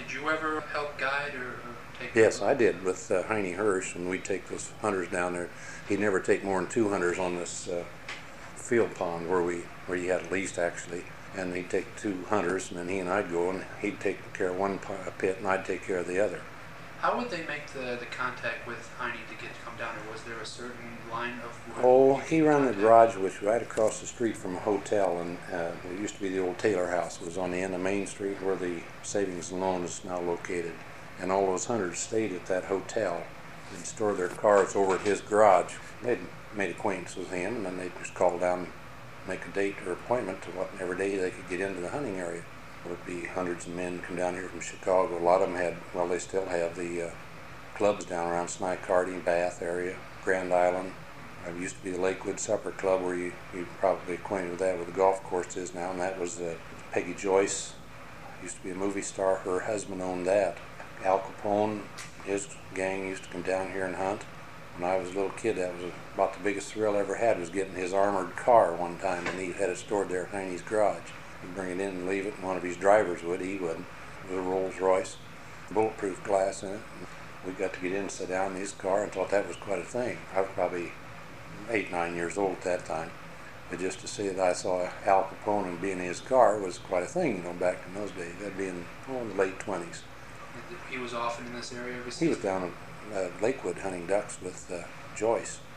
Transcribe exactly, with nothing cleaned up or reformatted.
Did you ever help guide or, or take? Yes, I did with uh, Heine Hirsch, and we'd take those hunters down there. He'd never take more than two hunters on this uh, field pond where we where you had at least actually, and he'd take two hunters, and then he and I'd go, and he'd take care of one pit, and I'd take care of the other. How would they make the, the contact with Heine to get to come down there? Was there a certain line of? Oh, he ran the garage, which was right across the street from a hotel, and uh, it used to be the old Taylor House. It was on the end of Main Street where the Savings and Loan is now located. And all those hunters stayed at that hotel and stored their cars over at his garage. They'd made acquaintance with him, and then they'd just call down, make a date or appointment to whatever day they could get into the hunting area. There would be hundreds of men come down here from Chicago. A lot of them had, well, they still have the uh, clubs down around Snycarty, Bath area, Grand Island. It used to be the Lakewood Supper Club, where you, you're probably acquainted with that, where the golf course is now, and that was uh, Peggy Joyce. Used to be a movie star. Her husband owned that. Al Capone, his gang used to come down here and hunt. When I was a little kid, that was about the biggest thrill I ever had, was getting his armored car one time, and he had it stored there at Heine's garage. He'd bring it in and leave it, and one of his drivers would. He wouldn't. It was a Rolls Royce, bulletproof glass in it. And we got to get in and sit down in his car and thought that was quite a thing. I was probably eight, nine years old at that time. But just to see that I saw Al Capone and be in his car was quite a thing, you know, back in those days. That'd be in oh, the late twenties. He was often in this area? He was down at uh, Lakewood hunting ducks with uh, Joyce.